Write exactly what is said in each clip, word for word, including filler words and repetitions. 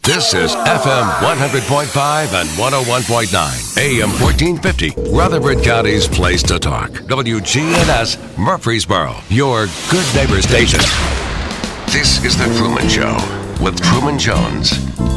This is F M one hundred point five and one oh one point nine, A M fourteen fifty, Rutherford County's place to talk. W G N S Murfreesboro, your good neighbor station. This is The Truman Show with Truman Jones.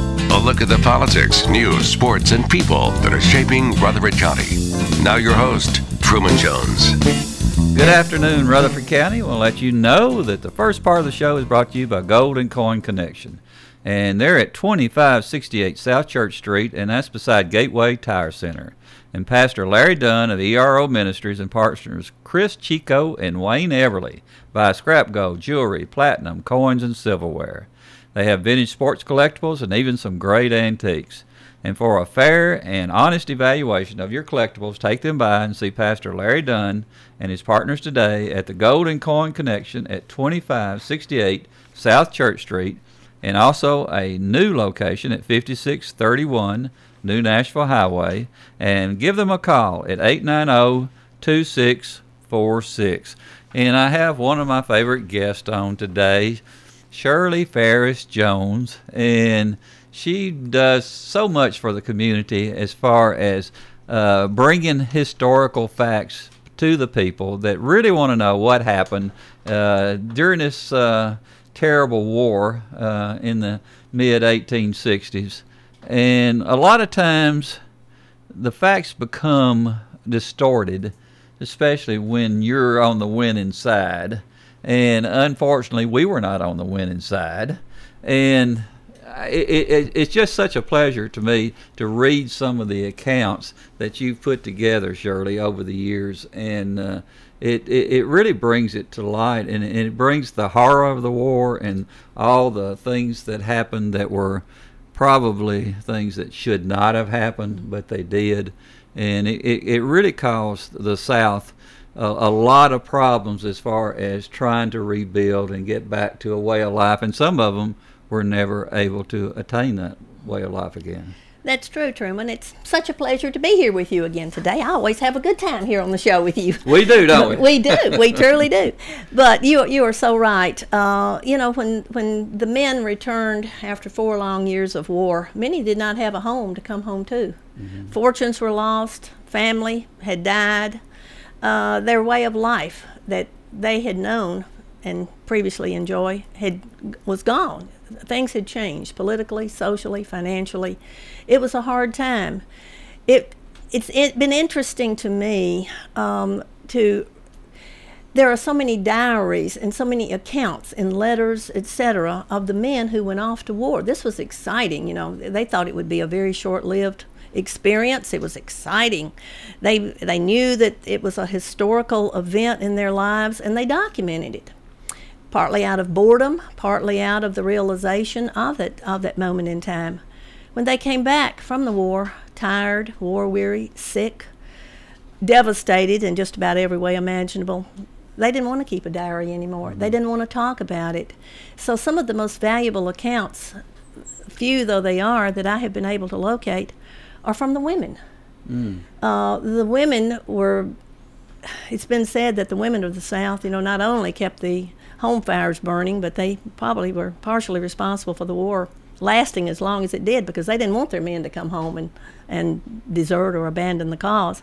A look at the politics, news, sports, and people that are shaping Rutherford County. Now your host, Truman Jones. Good afternoon, Rutherford County. We'll let you know that the first part of the show is brought to you by Golden Coin Connection. And they're at twenty-five sixty-eight South Church Street, and that's beside Gateway Tire Center. And Pastor Larry Dunn of E R O Ministries and partners Chris Chico and Wayne Everly buy scrap gold, jewelry, platinum, coins, and silverware. They have vintage sports collectibles and even some great antiques. And for a fair and honest evaluation of your collectibles, take them by and see Pastor Larry Dunn and his partners today at the Golden Coin Connection at twenty-five sixty-eight South Church Street, and also a new location at fifty-six thirty-one New Nashville Highway. And give them a call at eight nine zero, two six four six. And I have one of my favorite guests on today, Shirley Ferris Jones, and she does so much for the community as far as uh, bringing historical facts to the people that really want to know what happened uh, during this uh, terrible war uh, in the mid eighteen sixties. And a lot of times the facts become distorted, especially when you're on the winning side. And unfortunately, we were not on the winning side. And it, it, it's just such a pleasure to me to read some of the accounts that you've put together, Shirley, over the years. And uh, it, it, it really brings it to light. And it, and it brings the horror of the war and all the things that happened that were probably things that should not have happened, but they did. And it, it, it really caused the South a, a lot of problems as far as trying to rebuild and get back to a way of life. And some of them were never able to attain that way of life again. That's true, Truman. It's such a pleasure to be here with you again today. I always have a good time here on the show with you. We do, don't we? We do. We truly do. But you you are so right. Uh, you know, when, when the men returned after four long years of war, many did not have a home to come home to. Mm-hmm. Fortunes were lost. Family had died. Uh, their way of life that they had known and previously enjoyed had was gone. Things had changed politically, socially, financially. It was a hard time. It it's it been interesting to me um, to. There are so many diaries and so many accounts and letters, et cetera, of the men who went off to war. This was exciting. You know, they thought it would be a very short-lived experience. It was exciting. They they knew that it was a historical event in their lives, and they documented it. Partly out of boredom, partly out of the realization of it, of that moment in time. When they came back from the war, tired, war-weary, sick, devastated in just about every way imaginable, they didn't want to keep a diary anymore. Mm-hmm. They didn't want to talk about it. So some of the most valuable accounts, few though they are, that I have been able to locate, are from the women. Mm. Uh, the women were, it's been said that the women of the South, you know, not only kept the home fires burning, but they probably were partially responsible for the war lasting as long as it did, because they didn't want their men to come home and, and desert or abandon the cause.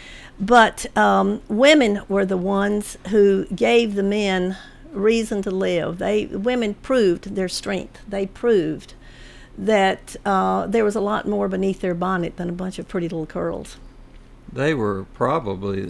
But um, women were the ones who gave the men reason to live. They women proved their strength. They proved that uh, there was a lot more beneath their bonnet than a bunch of pretty little curls. They were probably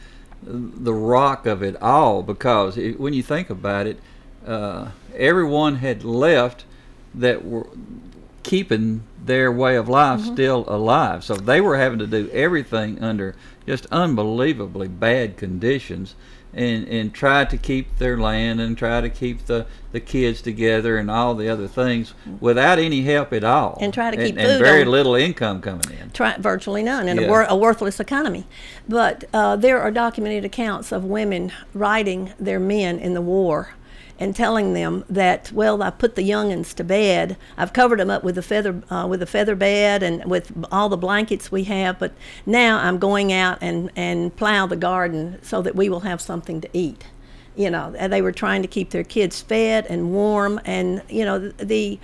the rock of it all, because it, when you think about it, uh, everyone had left that were keeping their way of life mm-hmm. still alive. So they were having to do everything under just unbelievably bad conditions, and, and try to keep their land and try to keep the, the kids together and all the other things without any help at all. And try to keep and, food and very on, little income coming in. Try, virtually none, and yeah. a, wor- a worthless economy. But uh, there are documented accounts of women writing their men in the war and telling them that, well, I put the young'uns to bed. I've covered them up with a feather uh, with a feather bed and with all the blankets we have, but now I'm going out and, and plow the garden so that we will have something to eat. You know, they were trying to keep their kids fed and warm, and, you know, the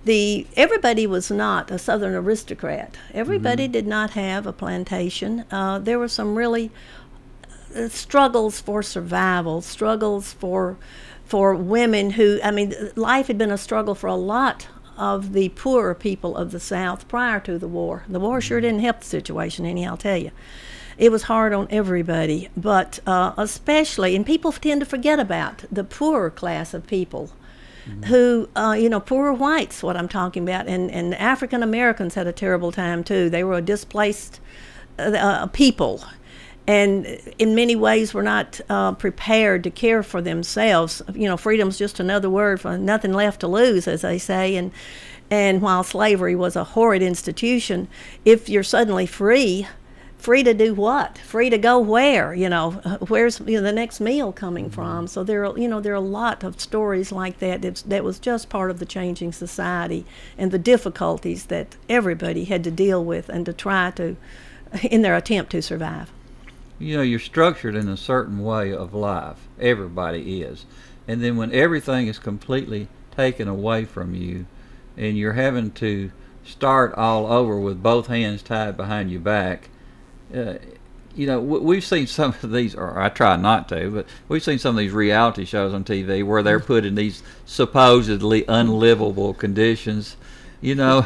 the everybody was not a Southern aristocrat. Everybody Mm-hmm. did not have a plantation. Uh, there were some really uh, struggles for survival, struggles for for women who, I mean, life had been a struggle for a lot of the poorer people of the South prior to the war. The war sure didn't help the situation any, I'll tell you. It was hard on everybody, but uh, especially, and people tend to forget about the poorer class of people mm-hmm. who, uh, you know, poorer whites, what I'm talking about, and, and African Americans had a terrible time too. They were a displaced uh, uh, people, and in many ways were not uh, prepared to care for themselves. You know, freedom's just another word for nothing left to lose, as they say, and and while slavery was a horrid institution, if you're suddenly free, free to do what? Free to go where? You know, where's you know, the next meal coming mm-hmm. from? So there are, you know, there are a lot of stories like that that's, that was just part of the changing society and the difficulties that everybody had to deal with and to try to, in their attempt to survive. You know, you're structured in a certain way of life. Everybody is. And then when everything is completely taken away from you and you're having to start all over with both hands tied behind your back, uh, you know, w- we've seen some of these, or I try not to, but we've seen some of these reality shows on T V where they're put in these supposedly unlivable conditions, you know.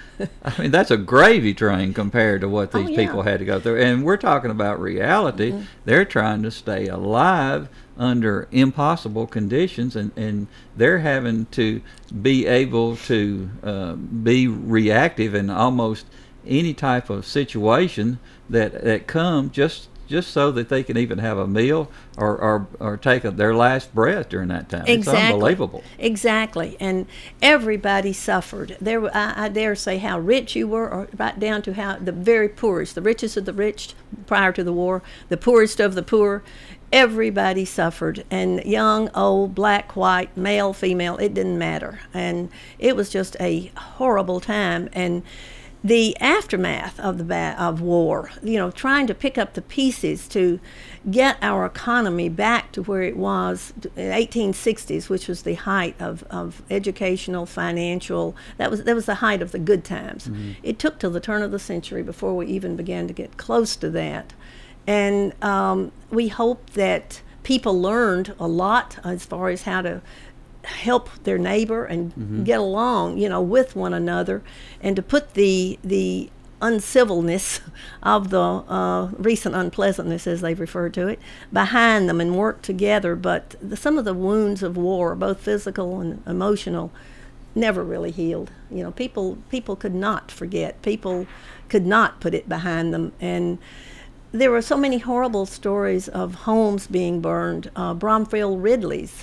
I mean, that's a gravy train compared to what these oh, yeah. people had to go through. And we're talking about reality. Mm-hmm. They're trying to stay alive under impossible conditions, and, and they're having to be able to uh, be reactive in almost any type of situation that, that come just just so that they can even have a meal or, or, or take a, their last breath during that time. Exactly. It's unbelievable. Exactly. And everybody suffered. There, I, I dare say how rich you were, or right down to how the very poorest, the richest of the rich prior to the war, the poorest of the poor, everybody suffered. And young, old, black, white, male, female, it didn't matter. And it was just a horrible time. And the aftermath of the ba- of war, you know, trying to pick up the pieces to get our economy back to where it was in eighteen sixties, which was the height of, of educational, financial, that was that was the height of the good times. Mm-hmm. It took till the turn of the century before we even began to get close to that. And um, we hope that people learned a lot as far as how to help their neighbor and mm-hmm. get along, you know, with one another, and to put the the uncivilness of the uh, recent unpleasantness, as they've referred to it, behind them and work together. But the, some of the wounds of war, both physical and emotional, never really healed. You know, people people could not forget. People could not put it behind them. And there were so many horrible stories of homes being burned. Uh, Bromfield Ridley's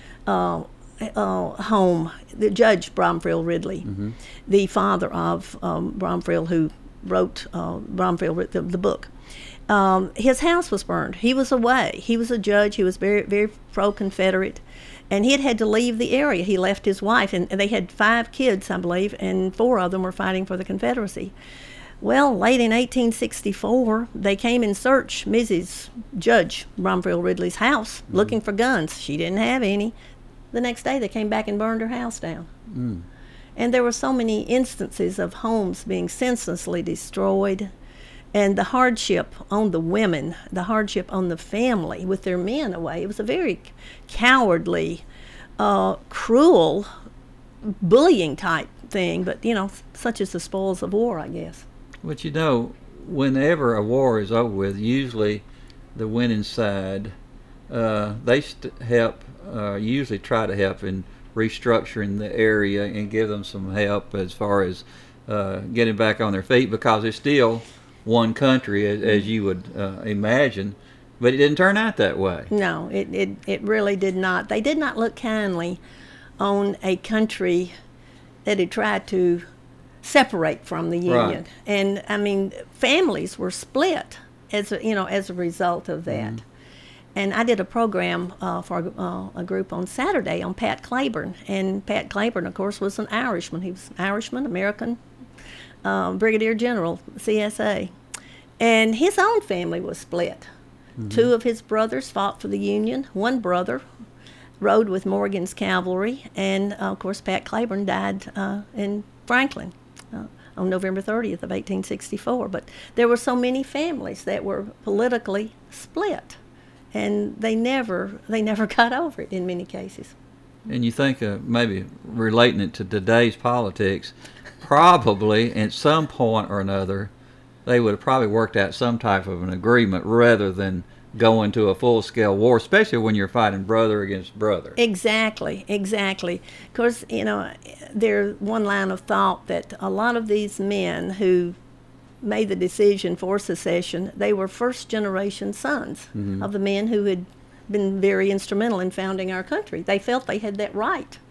uh, Uh, home, the Judge Bromfield Ridley, mm-hmm. the father of um, Bromfield, who wrote uh, Bromfield the, the book. Um, his house was burned. He was away. He was a judge. He was very, very pro-Confederate, and he had had to leave the area. He left his wife, and, and they had five kids, I believe, and four of them were fighting for the Confederacy. Well, late in eighteen sixty-four, they came in search Missus Judge Bromfield Ridley's house, mm-hmm. looking for guns. She didn't have any. The next day, they came back and burned her house down. Mm. And there were so many instances of homes being senselessly destroyed, and the hardship on the women, the hardship on the family with their men away. It was a very cowardly, uh, cruel, bullying type thing, but, you know, such is the spoils of war, I guess. But, you know, whenever a war is over with, usually the winning side, uh, they st- help Uh, usually try to help in restructuring the area and give them some help as far as uh, getting back on their feet, because it's still one country, as, as you would uh, imagine, but it didn't turn out that way. No, it, it, it really did not. They did not look kindly on a country that had tried to separate from the Union. Right. And, I mean, families were split as a, you know, as a result of that. Mm-hmm. And I did a program uh, for uh, a group on Saturday on Pat Claiborne. And Pat Claiborne, of course, was an Irishman. He was an Irishman, American uh, Brigadier General, C S A. And his own family was split. Mm-hmm. Two of his brothers fought for the Union. One brother rode with Morgan's cavalry, and uh, of course Pat Claiborne died uh, in Franklin uh, on November thirtieth of eighteen sixty-four. But there were so many families that were politically split, and they never they never got over it in many cases. And you think uh, maybe relating it to today's politics, probably at some point or another, they would have probably worked out some type of an agreement rather than go into a full-scale war, especially when you're fighting brother against brother. Exactly, exactly. Because, you know, there's one line of thought that a lot of these men who made the decision for secession, they were first-generation sons mm-hmm. of the men who had been very instrumental in founding our country. They felt they had that right.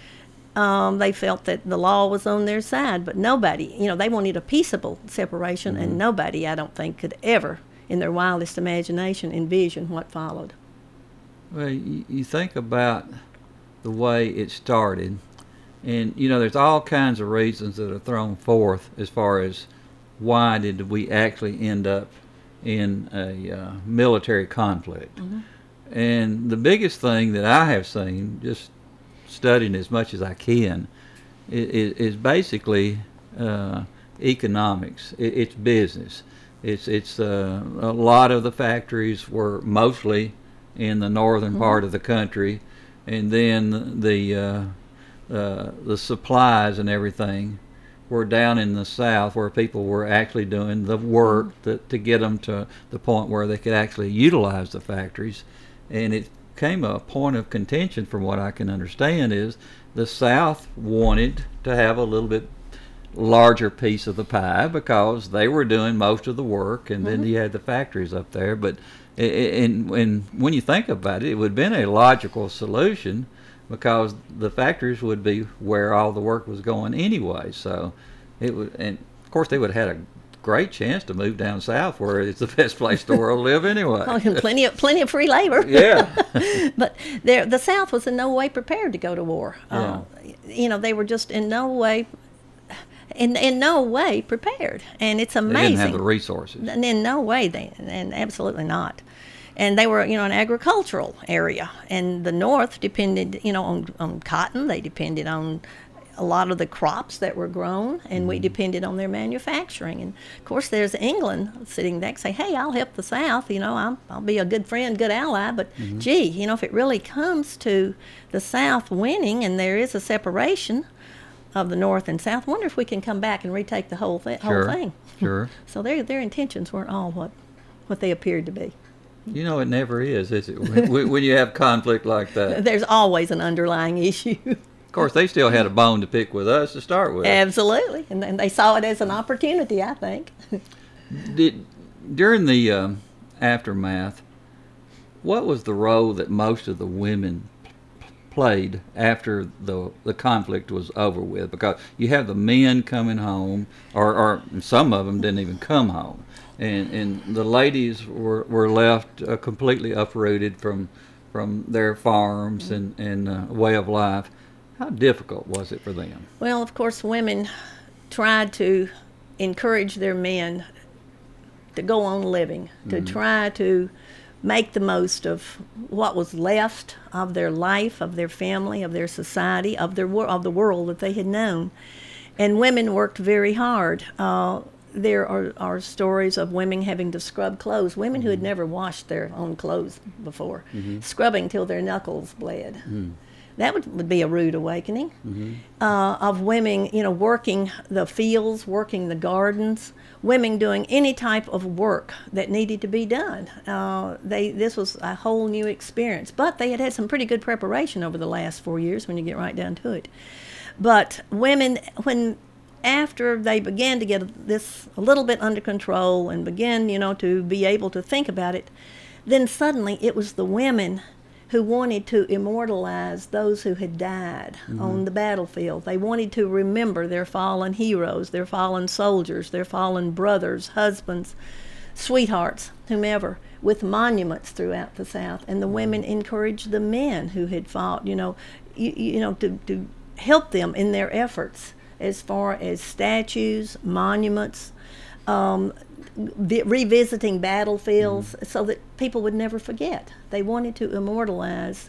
Um, they felt that the law was on their side, but nobody, you know, they wanted a peaceable separation, mm-hmm. and nobody, I don't think, could ever, in their wildest imagination, envision what followed. Well, you, you think about the way it started, and, you know, there's all kinds of reasons that are thrown forth as far as why did we actually end up in a uh, military conflict. Mm-hmm. And the biggest thing that I have seen, just studying as much as I can, is, is basically uh, economics. It, it's business. It's it's uh, a lot of the factories were mostly in the northern mm-hmm. part of the country, and then the uh, uh, the supplies and everything were down in the south, where people were actually doing the work mm-hmm. to, to get them to the point where they could actually utilize the factories. And it came a point of contention, from what I can understand, is the South wanted to have a little bit larger piece of the pie because they were doing most of the work, and mm-hmm. then you had the factories up there. But and, and when you think about it, it would have been a logical solution because the factories would be where all the work was going anyway. So it would, and of course they would have had a great chance to move down south where it's the best place in the world to live anyway. Oh, and plenty of plenty of free labor. Yeah. But there, the South was in no way prepared to go to war. Yeah. Uh, you know, they were just in no way, in in no way prepared. And it's amazing. They didn't have the resources. In no way, they, and absolutely not. And they were, you know, an agricultural area, and the North depended, you know, on, on cotton. They depended on a lot of the crops that were grown, and mm-hmm. we depended on their manufacturing. And of course, there's England sitting back saying, "Hey, I'll help the South. You know, I'll, I'll be a good friend, good ally." But mm-hmm. gee, you know, if it really comes to the South winning, and there is a separation of the North and South, wonder if we can come back and retake the whole, th- sure. whole thing. Sure. So their their intentions weren't all what what they appeared to be. You know, it never is, is it? when, when you have conflict like that, there's always an underlying issue. Of course, they still had a bone to pick with us to start with. Absolutely, and, and they saw it as an opportunity, I think. Did during the um, aftermath, what was the role that most of the women played after the the conflict was over with? Because you have the men coming home, or, or some of them didn't even come home, and and the ladies were were left uh, completely uprooted from from their farms and and uh, way of life. How difficult was it for them? Well, of course, women tried to encourage their men to go on living, to mm-hmm. try to make the most of what was left of their life, of their family, of their society, of their wor- of the world that they had known. And women worked very hard. Uh, there are, are stories of women having to scrub clothes, women mm-hmm. who had never washed their own clothes before, mm-hmm. scrubbing till their knuckles bled. Mm-hmm. That would, would be a rude awakening. Mm-hmm. Uh, of women, you know, working the fields, working the gardens, women doing any type of work that needed to be done. Uh, they this was a whole new experience. But they had had some pretty good preparation over the last four years when you get right down to it. But women, when after they began to get this a little bit under control and began, you know, to be able to think about it, then suddenly it was the women who wanted to immortalize those who had died mm-hmm. on the battlefield. They wanted to remember their fallen heroes, their fallen soldiers, their fallen brothers, husbands, sweethearts, whomever, with monuments throughout the South. And the women encouraged the men who had fought, you know, you, you know, to, to help them in their efforts as far as statues, monuments, um, v- revisiting battlefields mm. so that people would never forget. They wanted to immortalize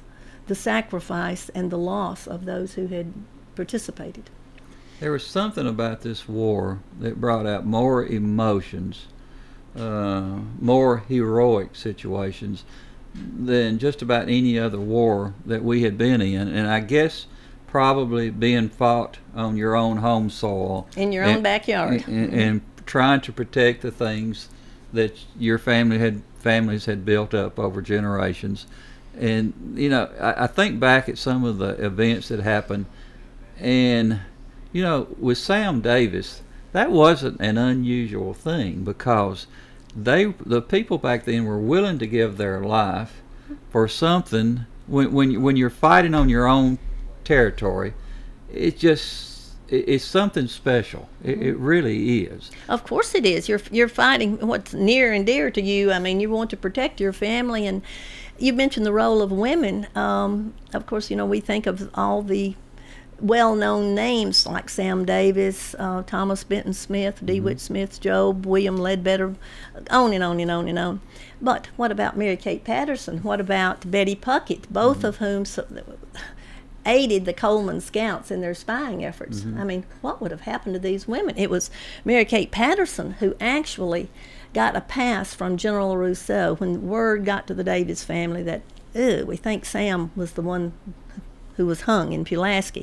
the sacrifice and the loss of those who had participated. There was something about this war that brought out more emotions, uh, more heroic situations than just about any other war that we had been in. And I guess probably being fought on your own home soil. In your and, own backyard. And, and trying to protect the things that your family had families had built up over generations. And, you know, I, I think back at some of the events that happened, and, you know, with Sam Davis, that wasn't an unusual thing, because they the people back then were willing to give their life for something. When when when you're fighting on your own territory, it just it, it's something special. It, it really is. Of course it is. You're you're fighting what's near and dear to you. I mean, you want to protect your family. And you mentioned the role of women. Um, of course, you know, we think of all the well-known names like Sam Davis, uh, Thomas Benton Smith, DeWitt mm-hmm. Smith, Job, William Ledbetter, on and on and on and on. But what about Mary Kate Patterson? What about Betty Puckett, both mm-hmm. of whom so, aided the Coleman Scouts in their spying efforts? Mm-hmm. I mean, what would have happened to these women? It was Mary Kate Patterson who actually got a pass from General Rousseau when word got to the Davis family that, ew, we think Sam was the one who was hung in Pulaski.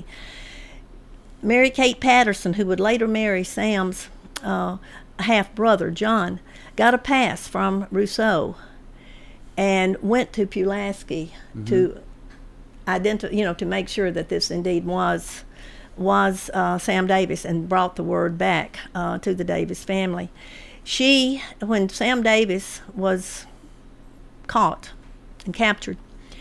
Mary Kate Patterson, who would later marry Sam's uh, half-brother, John, got a pass from Rousseau and went to Pulaski mm-hmm. to identify, you know, to make sure that this indeed was was uh, Sam Davis, and brought the word back uh, to the Davis family. She, when Sam Davis was caught and captured,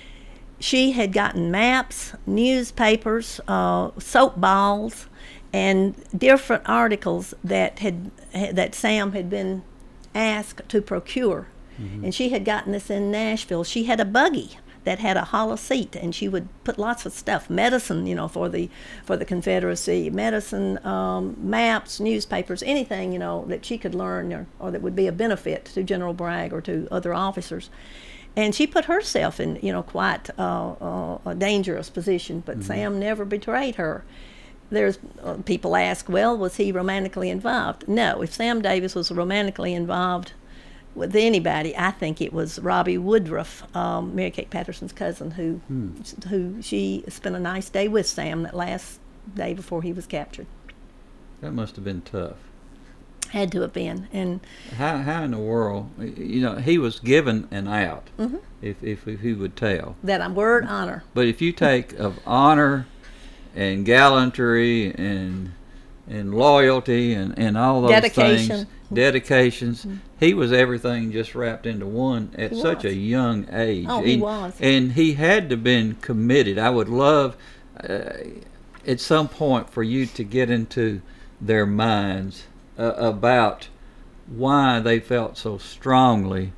she had gotten maps, newspapers, uh, soap balls, and different articles that had that Sam had been asked to procure. Mm-hmm. And she had gotten this in Nashville. She had a buggy that had a hollow seat, and she would put lots of stuff, medicine, you know, for the for the Confederacy, medicine, um, maps, newspapers, anything, you know, that she could learn or, or that would be a benefit to General Bragg or to other officers. And she put herself in, you know, quite uh, uh, a dangerous position, but mm-hmm. Sam never betrayed her. There's uh, people ask, well, was he romantically involved? No, if Sam Davis was romantically involved with anybody, I think it was Robbie Woodruff, um, Mary Kate Patterson's cousin, who hmm. who she spent a nice day with Sam that last day before he was captured. That must have been tough. Had to have been. And how how in the world, you know, he was given an out mm-hmm. if, if if he would tell. That a word honor. But if you take of honor and gallantry and and loyalty and, and all those dedication. things, dedications, mm-hmm. he was everything just wrapped into one at he such was. a young age. Oh, he, he was. And he had to have been committed. I would love uh, at some point for you to get into their minds Uh, about why they felt so strongly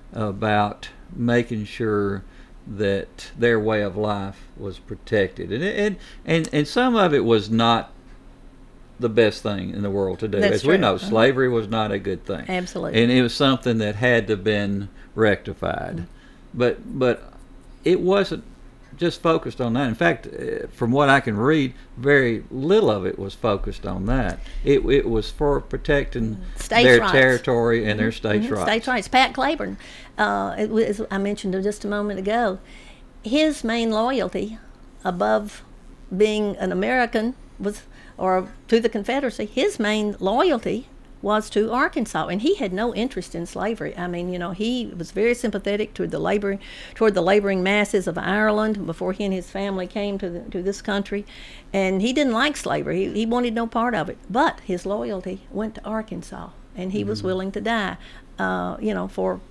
about making sure that their way of life was protected, and and and, and some of it was not the best thing in the world to do. That's As true. we know, uh-huh. slavery was not a good thing. Absolutely. And it was something that had to have been rectified. Mm-hmm. But but it wasn't just focused on that. In fact, uh, from what I can read, very little of it was focused on that. It it was for protecting states' their rights. territory and mm-hmm. their states' mm-hmm. rights. States' rights. Pat Claiborne, uh, it was, I mentioned just a moment ago, his main loyalty, above being an American, was, or to the Confederacy, his main loyalty was to Arkansas, and he had no interest in slavery. I mean, you know, he was very sympathetic toward the labor, toward the laboring masses of Ireland before he and his family came to the, to this country, and he didn't like slavery. He, he wanted no part of it. But his loyalty went to Arkansas, and he mm-hmm. was willing to die, uh, you know, for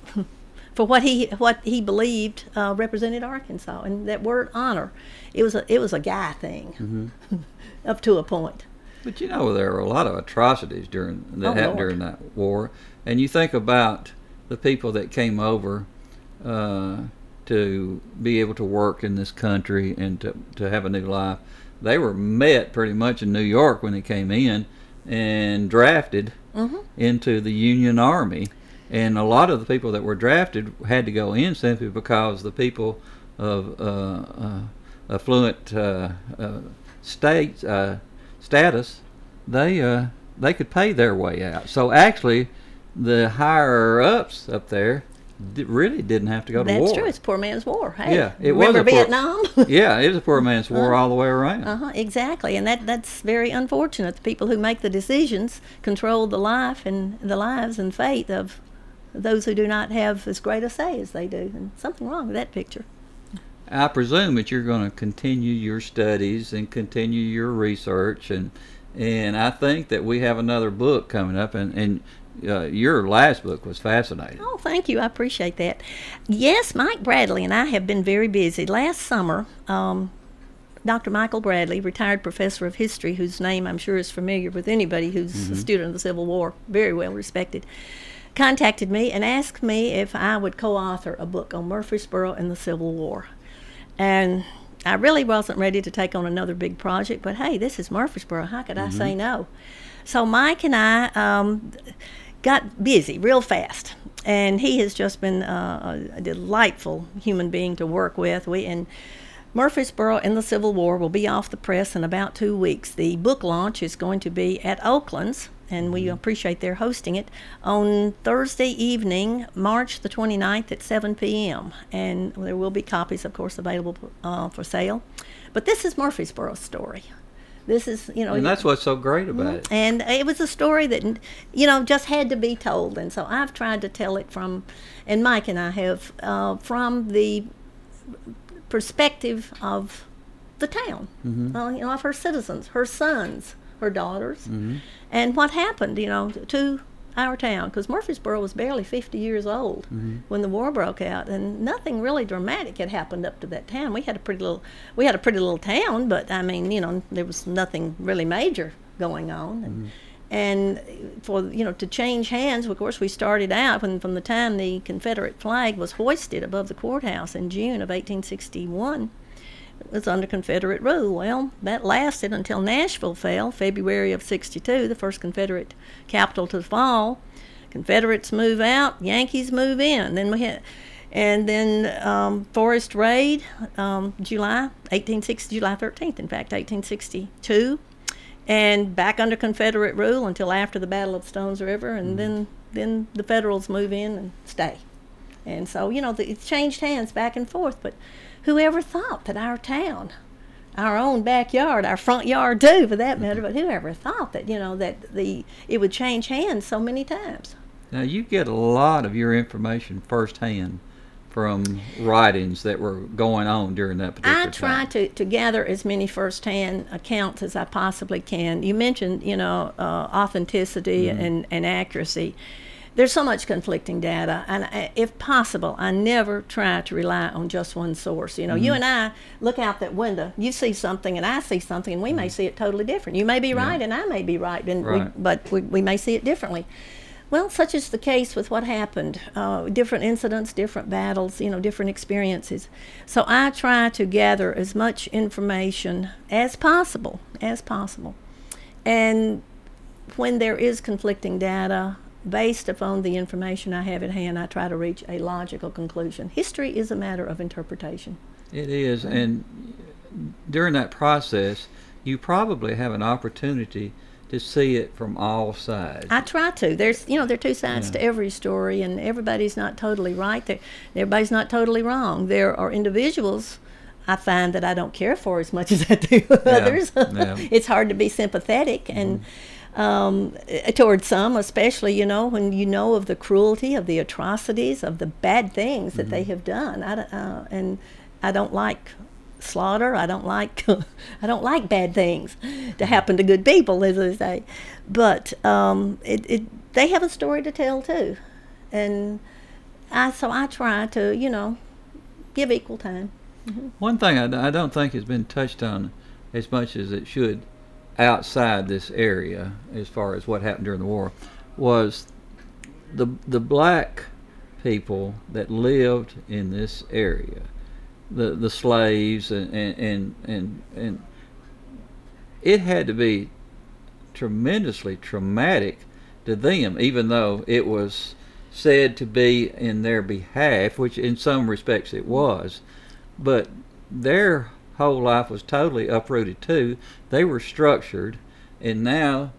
for what he what he believed uh, represented Arkansas. And that word honor, it was a it was a guy thing, mm-hmm. up to a point. But you know, there were a lot of atrocities during that oh, happened Lord. during that war, and you think about the people that came over uh, to be able to work in this country and to to have a new life. They were met pretty much in New York when they came in and drafted mm-hmm. into the Union Army, and a lot of the people that were drafted had to go in simply because the people of uh, uh, affluent uh, uh, state uh, status, they uh, they could pay their way out. So actually, the higher ups up there d- really didn't have to go to That's war. That's true. It's a poor man's war. Hey, yeah, it remember was a Vietnam? Poor, yeah, it was a poor man's war uh, all the way around. Uh-huh, exactly, and that that's very unfortunate. The people who make the decisions control the life and the lives and fate of those who do not have as great a say as they do, and something wrong with that picture. I presume that you're going to continue your studies and continue your research, and and I think that we have another book coming up, and, and uh, your last book was fascinating. Oh, thank you. I appreciate that. Yes, Mike Bradley and I have been very busy. Last summer, um, Doctor Michael Bradley, retired professor of history, whose name I'm sure is familiar with anybody who's mm-hmm. a student of the Civil War, very well respected, contacted me and asked me if I would co-author a book on Murfreesboro and the Civil War. And I really wasn't ready to take on another big project, but hey, this is Murfreesboro. How could mm-hmm. I say no? So Mike and I um, got busy real fast, and he has just been uh, a delightful human being to work with. We and Murfreesboro and the Civil War will be off the press in about two weeks. The book launch is going to be at Oakland's, and we appreciate their hosting it, on Thursday evening, March the twenty-ninth at seven p.m. And there will be copies, of course, available uh, for sale. But this is Murfreesboro's story. This is, you know... And that's what's so great about it. And it was a story that, you know, just had to be told. And so I've tried to tell it from, and Mike and I have, uh, from the perspective of the town, mm-hmm. uh, you know, of her citizens, her sons, her daughters, mm-hmm. and what happened, you know, to our town. Because Murfreesboro was barely fifty years old mm-hmm. when the war broke out, and nothing really dramatic had happened up to that town. We had a pretty little, we had a pretty little town, but I mean, you know, there was nothing really major going on. And, mm-hmm. and for, you know, to change hands, of course, we started out when from the time the Confederate flag was hoisted above the courthouse in June of eighteen sixty-one. It was under Confederate rule. Well, that lasted until Nashville fell, February of sixty-two, the first Confederate capital to fall. Confederates move out, Yankees move in. Then we had, and then um, Forest Raid, um, July eighteen sixty, July thirteenth, in fact, eighteen sixty-two, and back under Confederate rule until after the Battle of Stones River, and mm-hmm. then then the Federals move in and stay. And so, you know, the, it changed hands back and forth, but whoever thought that our town, our own backyard, our front yard too, for that matter, but whoever thought that, you know, that the it would change hands so many times. Now, you get a lot of your information firsthand from writings that were going on during that particular I try time. to, to gather as many firsthand accounts as I possibly can. You mentioned, you know, uh, authenticity mm-hmm. and, and accuracy. There's so much conflicting data, and I, if possible, I never try to rely on just one source. You know, mm-hmm. you and I look out that window, you see something and I see something, and we mm-hmm. may see it totally different. You may be right yeah. and I may be right, and right. We, but we, we may see it differently. Well, such is the case with what happened. Uh, different incidents, different battles, you know, different experiences. So I try to gather as much information as possible, as possible. And when there is conflicting data, based upon the information I have at hand, I try to reach a logical conclusion. History is a matter of interpretation. It is, and during that process, you probably have an opportunity to see it from all sides. I try to. There's, you know, there are two sides yeah. to every story, and everybody's not totally right. There, everybody's not totally wrong. There are individuals I find that I don't care for as much as I do others. Yeah. Yeah. It's hard to be sympathetic, and mm-hmm. um, towards some, especially, you know, when you know of the cruelty, of the atrocities, of the bad things that mm-hmm. they have done. I, uh, and I don't like slaughter. I don't like I don't like bad things to happen to good people, as they say. But um, it, it they have a story to tell too, and I so I try to, you know, give equal time. Mm-hmm. One thing I, I don't think has been touched on as much as it should outside this area, as far as what happened during the war, was the the black people that lived in this area. The the slaves and and, and and and it had to be tremendously traumatic to them, even though it was said to be in their behalf, which in some respects it was. but their whole life was totally uprooted too. They were structured, and now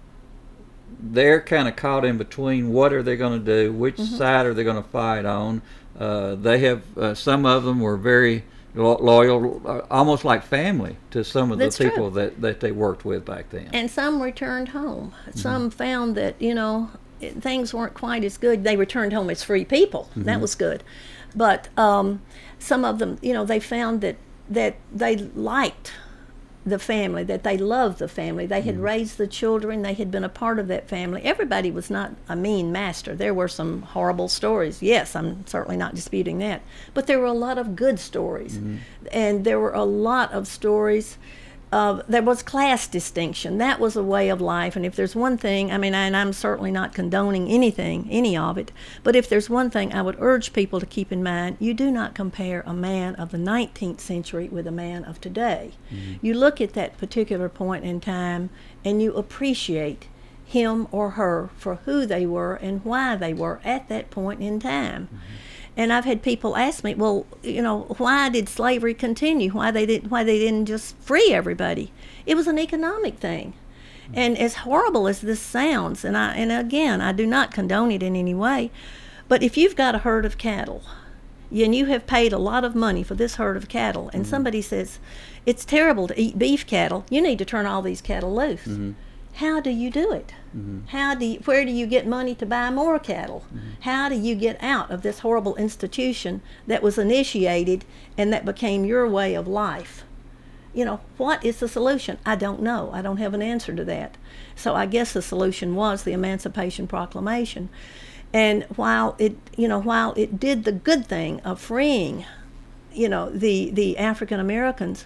they're kind of caught in between. What are they going to do? Which mm-hmm. side are they going to fight on? Uh, they have uh, some of them were very lo- loyal, uh, almost like family to some of That's the people true. that, that they worked with back then. And some returned home. Mm-hmm. Some found that, you know, it, things weren't quite as good. They returned home as free people. Mm-hmm. That was good. But um, some of them, you know, they found that, that they liked the family, that they loved the family. They had mm-hmm. raised the children. They had been a part of that family. Everybody was not a mean master. There were some horrible stories. Yes, I'm certainly not disputing that. But there were a lot of good stories. Mm-hmm. And there were a lot of stories. Uh, there was class distinction. That was a way of life. And if there's one thing, I mean, and I'm certainly not condoning anything, any of it, but if there's one thing I would urge people to keep in mind, you do not compare a man of the nineteenth century with a man of today. Mm-hmm. You look at that particular point in time and you appreciate him or her for who they were and why they were at that point in time. Mm-hmm. And I've had people ask me, well, you know, why did slavery continue? Why they didn't? Why they didn't just free everybody? It was an economic thing. And as horrible as this sounds, and I and again, I do not condone it in any way, but if you've got a herd of cattle, and you have paid a lot of money for this herd of cattle, and mm-hmm. somebody says it's terrible to eat beef cattle, you need to turn all these cattle loose. Mm-hmm. How do you do it? Mm-hmm. How do you, where do you get money to buy more cattle? Mm-hmm. How do you get out of this horrible institution that was initiated and that became your way of life? You know, what is the solution? I don't know. I don't have an answer to that. So I guess the solution was the Emancipation Proclamation. And while it, you know, while it did the good thing of freeing, you know, the, the African Americans,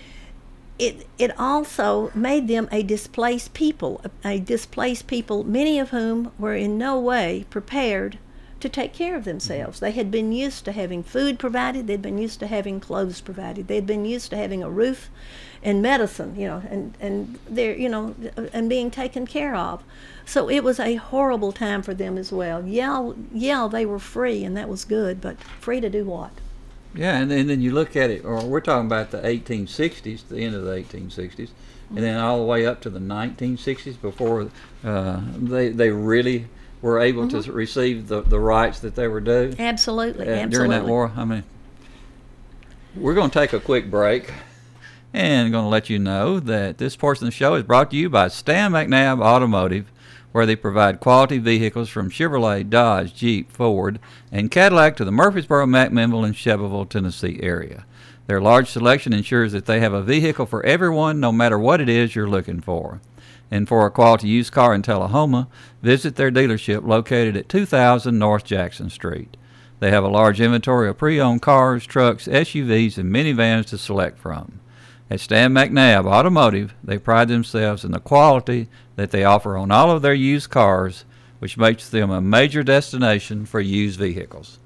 It it also made them a displaced people, a displaced people, many of whom were in no way prepared to take care of themselves. They had been used to having food provided, they'd been used to having clothes provided, they'd been used to having a roof and medicine, you know, and, and they're, you know, and being taken care of. So it was a horrible time for them as well. Yeah, yeah, they were free, and that was good, but free to do what? Yeah, and then, and then you look at it, or we're talking about the eighteen sixties, the end of the eighteen sixties, mm-hmm. and then all the way up to the nineteen sixties before uh, they they really were able mm-hmm. to receive the, the rights that they were due. Absolutely, uh, absolutely. During that war, I mean, we're going to take a quick break, and going to let you know that this portion of the show is brought to you by Stan McNabb Automotive, where they provide quality vehicles from Chevrolet, Dodge, Jeep, Ford, and Cadillac to the Murfreesboro, McMinnville, and Shelbyville, Tennessee area. Their large selection ensures that they have a vehicle for everyone, no matter what it is you're looking for. And for a quality used car in Tullahoma, visit their dealership located at two thousand North Jackson Street. They have a large inventory of pre-owned cars, trucks, S U Vs, and minivans to select from. At Stan McNabb Automotive, they pride themselves in the quality that they offer on all of their used cars, which makes them a major destination for used vehicles.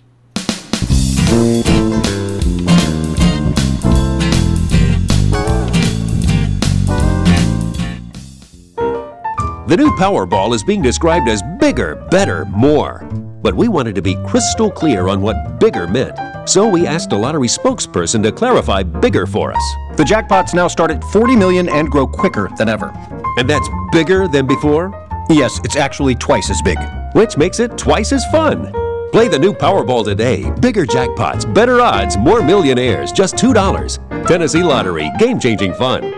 The new Powerball is being described as bigger, better, more. But we wanted to be crystal clear on what bigger meant. So we asked a lottery spokesperson to clarify bigger for us. The jackpots now start at forty million dollars and grow quicker than ever. And that's bigger than before? Yes, it's actually twice as big. Which makes it twice as fun. Play the new Powerball today. Bigger jackpots, better odds, more millionaires, just two dollars. Tennessee Lottery, game-changing fun.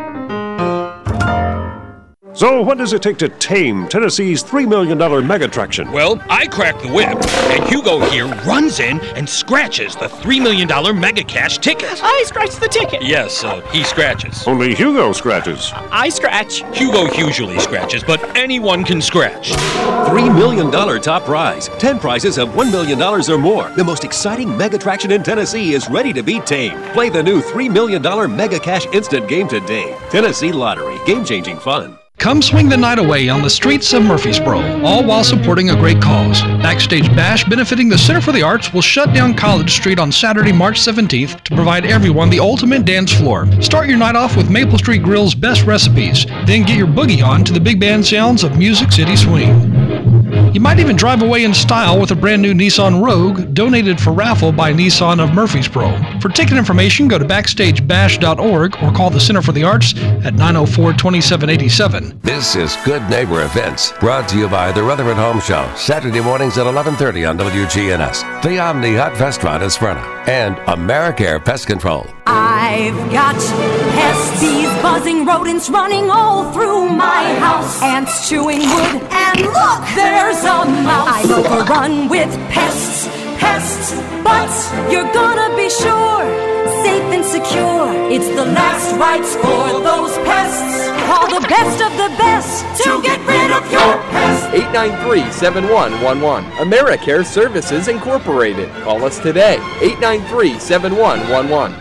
So what does it take to tame Tennessee's three million dollars mega attraction? Well, I crack the whip, and Hugo here runs in and scratches the three million dollars mega cash ticket. I scratch the ticket. Yes, uh, he scratches. Only Hugo scratches. I scratch. Hugo usually scratches, but anyone can scratch. three million dollars top prize. ten prizes of one million dollars or more. The most exciting mega attraction in Tennessee is ready to be tamed. Play the new three million dollars mega cash instant game today. Tennessee Lottery, game-changing fun. Come swing the night away on the streets of Murfreesboro, all while supporting a great cause. Backstage Bash, benefiting the Center for the Arts, will shut down College Street on Saturday, March seventeenth to provide everyone the ultimate dance floor. Start your night off with Maple Street Grill's best recipes, then get your boogie on to the big band sounds of Music City Swing. You might even drive away in style with a brand new Nissan Rogue donated for raffle by Nissan of Murfreesboro. For ticket information, go to backstage bash dot org or call the Center for the Arts at nine oh four, two seven eight seven. This is Good Neighbor Events, brought to you by the Rutherford Home Show, Saturday mornings at eleven thirty on W G N S, the Omni Hut Restaurant in Smyrna, and AmeriCare Pest Control. I've got pests, bees, buzzing, rodents running all through my house, ants chewing wood, and look, there's a mouse. I'm overrun with pests, pests, but you're gonna be sure, safe and secure. It's the last rites for those pests. Call the best of the best to get rid of your pests. eight nine three, seven one one one. AmeriCare Services Incorporated. Call us today. eight nine three, seven one one one.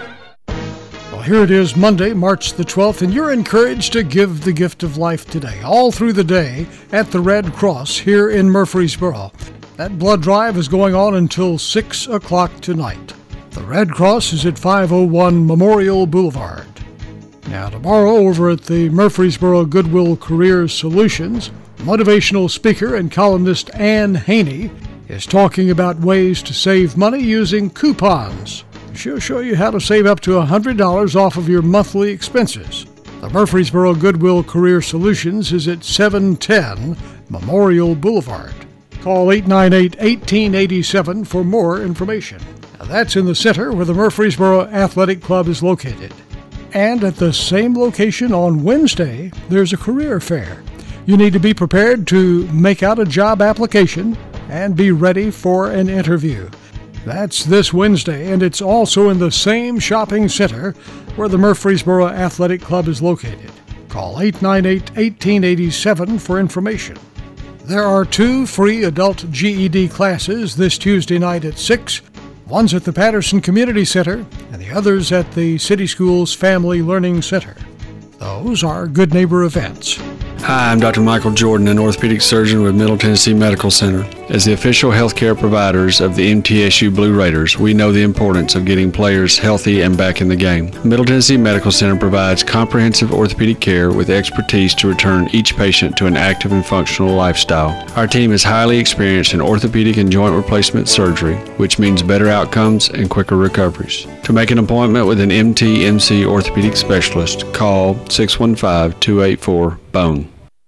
Well, here it is, Monday, March the twelfth, and you're encouraged to give the gift of life today, all through the day at the Red Cross here in Murfreesboro. That blood drive is going on until six o'clock tonight. The Red Cross is at five oh one Memorial Boulevard. Now, tomorrow, over at the Murfreesboro Goodwill Career Solutions, motivational speaker and columnist Ann Haney is talking about ways to save money using coupons. She'll show you how to save up to one hundred dollars off of your monthly expenses. The Murfreesboro Goodwill Career Solutions is at seven ten Memorial Boulevard. Call eight nine eight, one eight eight seven for more information. Now, that's in the center where the Murfreesboro Athletic Club is located. And at the same location on Wednesday, there's a career fair. You need to be prepared to make out a job application and be ready for an interview. That's this Wednesday, and it's also in the same shopping center where the Murfreesboro Athletic Club is located. Call eight nine eight, one eight eight seven for information. There are two free adult G E D classes this Tuesday night at six. One's at the Patterson Community Center, and the other's at the City Schools Family Learning Center. Those are Good Neighbor events. Hi, I'm Doctor Michael Jordan, an orthopedic surgeon with Middle Tennessee Medical Center. As the official healthcare providers of the M T S U Blue Raiders, we know the importance of getting players healthy and back in the game. Middle Tennessee Medical Center provides comprehensive orthopedic care with expertise to return each patient to an active and functional lifestyle. Our team is highly experienced in orthopedic and joint replacement surgery, which means better outcomes and quicker recoveries. To make an appointment with an M T M C orthopedic specialist, call six one five, two eight four, BONE.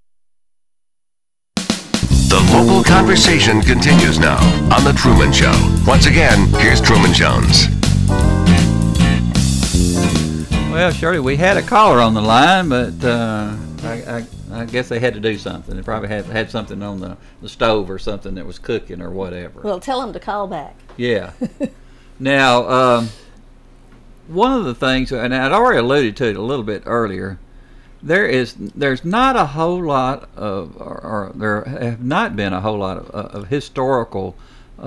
The local conversation continues now on The Truman Show. Once again, here's Truman Jones. Well, Shirley, we had a caller on the line, but uh, I, I, I guess they had to do something. They probably had had something on the, the stove or something that was cooking or whatever. Well, tell them to call back. Yeah. Now, um, one of the things, and I'd already alluded to it a little bit earlier, There is, there's not a whole lot of, or, or there have not been a whole lot of, of historical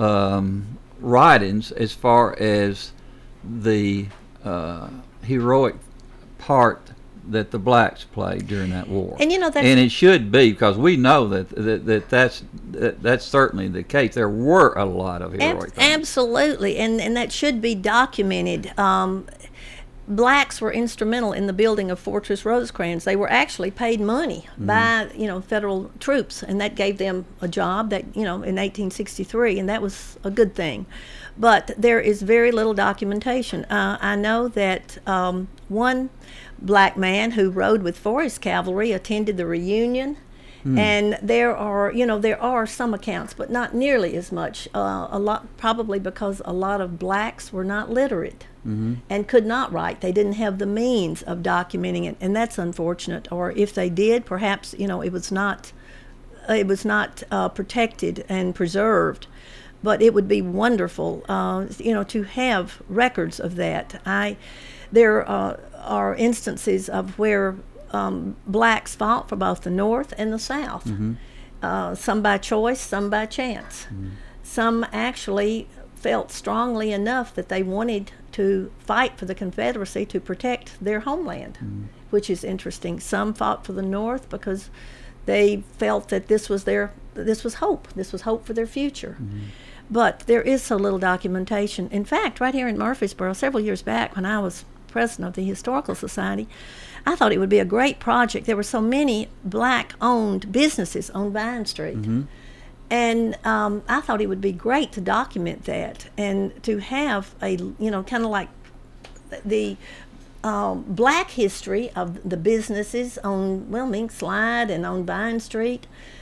um, writings as far as the uh, heroic part that the blacks played during that war. And you know that's, and it should be, because we know that that, that that's that, that's certainly the case. There were a lot of heroic ab- things. Absolutely, and and that should be documented. Um, Blacks were instrumental in the building of Fortress Rosecrans. They were actually paid money mm-hmm. by, you know, federal troops, and that gave them a job that, you know, in eighteen sixty-three, and that was a good thing. But there is very little documentation. Uh, I know that um, one black man who rode with Forrest Cavalry attended the reunion. Mm. And there are, you know, there are some accounts, but not nearly as much. Uh, a lot, probably because a lot of blacks were not literate mm-hmm. and could not write. They didn't have the means of documenting it, and that's unfortunate. Or if they did, perhaps, you know, it was not, it was not uh, protected and preserved. But it would be wonderful, uh, you know, to have records of that. I, there uh, are instances of where Um, blacks fought for both the North and the South, mm-hmm. uh, some by choice, some by chance. Mm-hmm. Some actually felt strongly enough that they wanted to fight for the Confederacy to protect their homeland, mm-hmm. which is interesting. Some fought for the North because they felt that this was their, this was hope. This was hope for their future. Mm-hmm. But there is so little documentation. In fact, right here in Murfreesboro, several years back when I was president of the Historical Society, I thought it would be a great project. There were so many black-owned businesses on Vine Street. Mm-hmm. And um, I thought it would be great to document that and to have a, you know, kind of like the um, black history of the businesses on, well, Mink Slide and on Vine Street.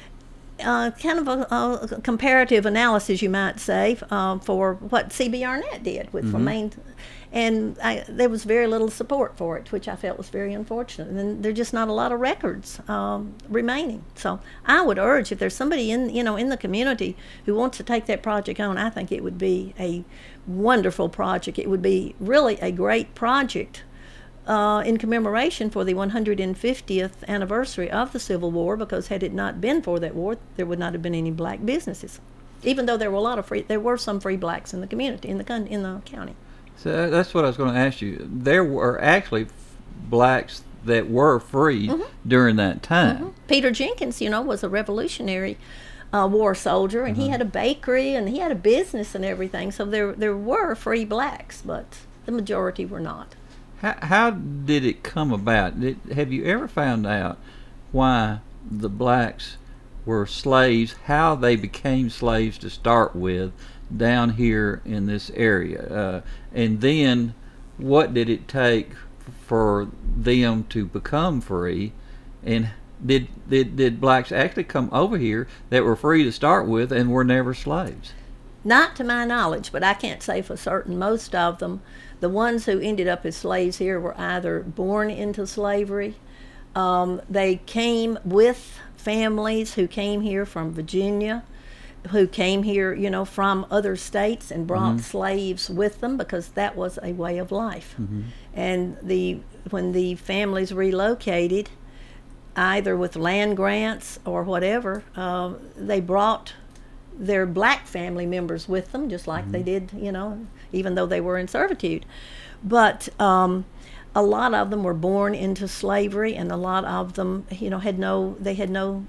Uh, kind of a, a comparative analysis, you might say, uh, for what C B Arnett did with Mm-hmm. from Maine. And I, there was very little support for it, which I felt was very unfortunate. And there's just not a lot of records um, remaining. So I would urge, if there's somebody in, you know, in the community who wants to take that project on, I think it would be a wonderful project. It would be really a great project uh, in commemoration for the one hundred fiftieth anniversary of the Civil War, because had it not been for that war, there would not have been any black businesses. Even though there were a lot of free, there were some free blacks in the community, in the con- in the county. So that's what I was going to ask you. There were actually f- blacks that were free Mhm. during that time. Mhm. Peter Jenkins, you know, was a Revolutionary uh, War soldier, and he had a bakery and he had a business and everything. So there there were free blacks, but the majority were not. How, how did it come about? Did, have you ever found out why the blacks were slaves, how they became slaves to start with down here in this area? Uh, and then what did it take for them to become free? And did, did, did blacks actually come over here that were free to start with and were never slaves? Not to my knowledge, but I can't say for certain. Most of them, the ones who ended up as slaves here, were either born into slavery, um, they came with families who came here from Virginia, who came here, you know, from other states and brought Mm-hmm. slaves with them, because that was a way of life. Mm-hmm. And the when the families relocated, either with land grants or whatever, uh, they brought their black family members with them, just like they did, you know, even though they were in servitude. But um, a lot of them were born into slavery, and a lot of them, you know, had no, they had no,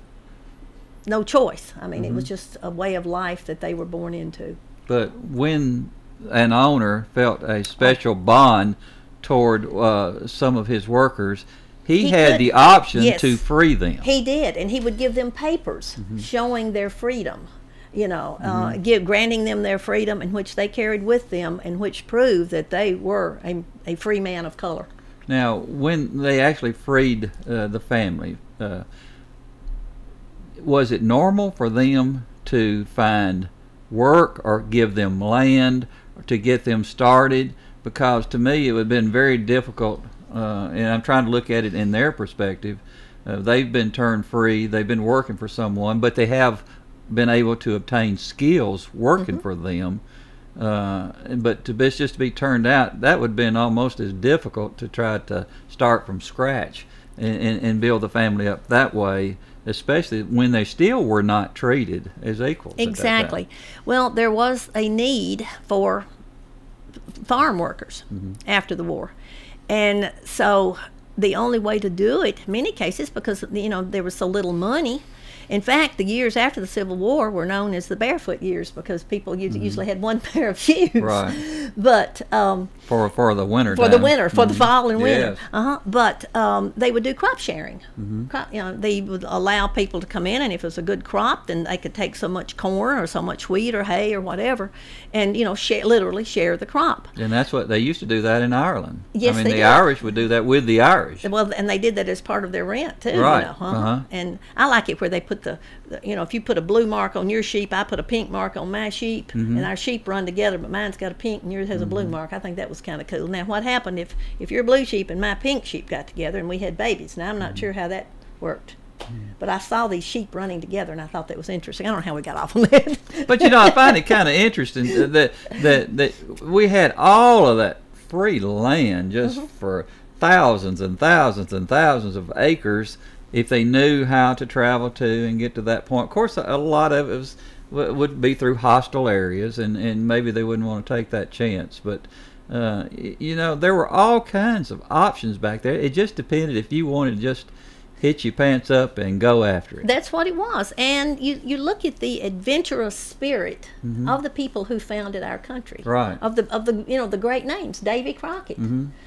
no choice. I mean, it was just a way of life that they were born into. But when an owner felt a special bond toward uh, some of his workers, he, He had could- the option yes. to free them. He did, and he would give them papers showing their freedom, you know, uh, Mhm. give granting them their freedom, in which they carried with them, and which proved that they were a, a free man of color. Now, when they actually freed uh, the family, uh, was it normal for them to find work or give them land or to get them started? Because to me, it would have been very difficult, uh, and I'm trying to look at it in their perspective. Uh, they've been turned free, they've been working for someone, but they have been able to obtain skills working Mhm. for them. Uh, but to be, just to be turned out, that would have been almost as difficult to try to start from scratch and, and, and build the family up that way, especially when they still were not treated as equals. at that time. Exactly. Well, there was a need for farm workers Mhm. after the war, and so the only way to do it, in many cases, because you know there was so little money. In fact, the years after the Civil War were known as the barefoot years, because people us- Mhm. usually had one pair of shoes. Right. But um, For for the winter for the time. winter, for the Mhm. fall and winter. Yes. Uh-huh. But um, they would do crop sharing. Mhm. Crop, you know, they would allow people to come in, and if it was a good crop, then they could take so much corn or so much wheat or hay or whatever, and you know, share, literally share the crop. And that's what they used to do that in Ireland. Yes, I mean, they the did. Irish would do that with the Irish. Well, and they did that as part of their rent too. Right. You know, huh? Uh-huh. And I like it where they put the, the, you know, if you put a blue mark on your sheep, I put a pink mark on my sheep, Mhm. and our sheep run together, but mine's got a pink and yours has a blue Mhm. mark. I think that was kind of cool. Now, what happened if if your blue sheep and my pink sheep got together and we had babies? Now, I'm not sure how that worked. But I saw these sheep running together, and I thought that was interesting. I don't know how we got off on that. But you know, I find it kind of interesting that that that we had all of that free land just Mhm. for thousands and thousands and thousands of acres if they knew how to travel to and get to that point. Of course, a lot of it was, w- would be through hostile areas, and, and maybe they wouldn't want to take that chance. But uh, y- you know, there were all kinds of options back there. It just depended if you wanted to just hitch your pants up and go after it. That's what it was. And you, you look at the adventurous spirit Mhm. of the people who founded our country. Right. Of the of the you know the great names, Davy Crockett. Mhm.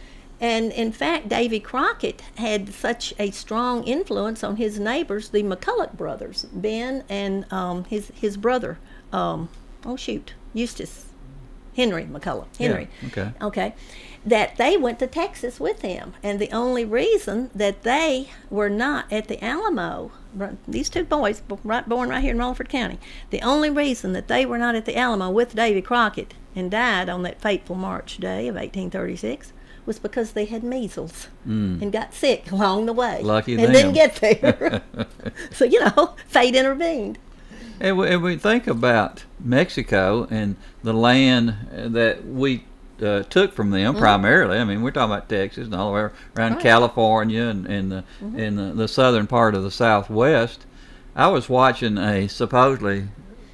And in fact, Davy Crockett had such a strong influence on his neighbors, the McCulloch brothers, Ben and um, his his brother, um, oh shoot, Eustace, Henry McCulloch, Henry. Yeah, okay. Okay. That they went to Texas with him. And the only reason that they were not at the Alamo, these two boys, right, born right here in Rutherford County, the only reason that they were not at the Alamo with Davy Crockett and died on that fateful March day of eighteen thirty-six was because they had measles mm. and got sick along the way. Lucky and them. didn't get there. So, you know, fate intervened. And we, and we think about Mexico and the land that we uh, took from them, mm-hmm. primarily. I mean, we're talking about Texas and all the way around right. California and, and, the, mm-hmm. and the, the southern part of the Southwest. I was watching a supposedly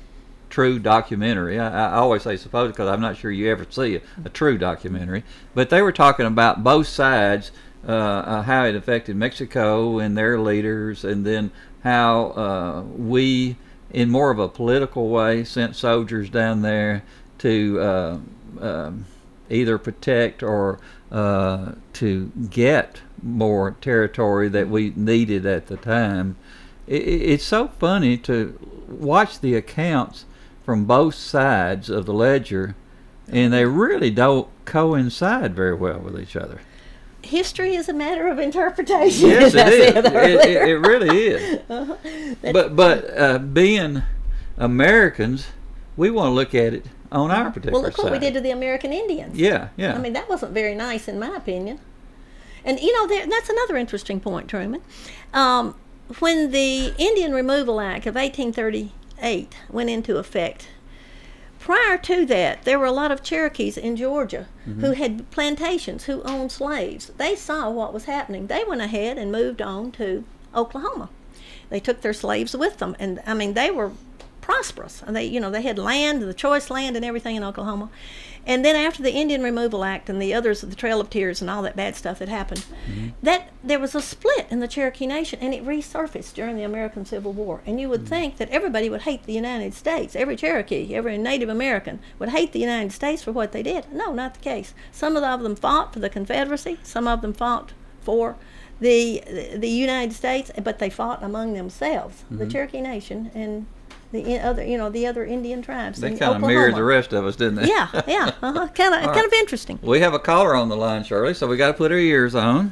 true documentary. I, I always say supposed because I'm not sure you ever see a, a true documentary. But they were talking about both sides, uh, uh, how it affected Mexico and their leaders, and then how uh, we, in more of a political way, sent soldiers down there to uh, um, either protect or uh, to get more territory that we needed at the time. It, it's so funny to watch the accounts from both sides of the ledger, and they really don't coincide very well with each other. History is a matter of interpretation. Yes, it is. It, it, it really is. Uh-huh. But but uh, being Americans, we want to look at it on our particular Well, look side. what we did to the American Indians. Yeah, yeah. I mean, that wasn't very nice in my opinion. And, you know, there, that's another interesting point, Truman. Um, when the Indian Removal Act of eighteen thirty-eight went into effect, prior to that, there were a lot of Cherokees in Georgia mm-hmm. who had plantations, who owned slaves. They saw what was happening. They went ahead and moved on to Oklahoma. They took their slaves with them, and I mean, they were prosperous. They, you know, they had land, the choice land, and everything in Oklahoma. And then after the Indian Removal Act and the others, the Trail of Tears and all that bad stuff that happened, mm-hmm. that there was a split in the Cherokee Nation, and it resurfaced during the American Civil War. And you would mm-hmm. think that everybody would hate the United States. Every Cherokee, every Native American would hate the United States for what they did. No, not the case. Some of them fought for the Confederacy. Some of them fought for the the United States, but they fought among themselves, mm-hmm. the Cherokee Nation and the other, you know, the other Indian tribes. They kind of mirrored the rest of us, didn't they? Yeah, yeah, uh-huh. kind of, kind right. of interesting. We have a caller on the line, Shirley, so we got to put our ears on.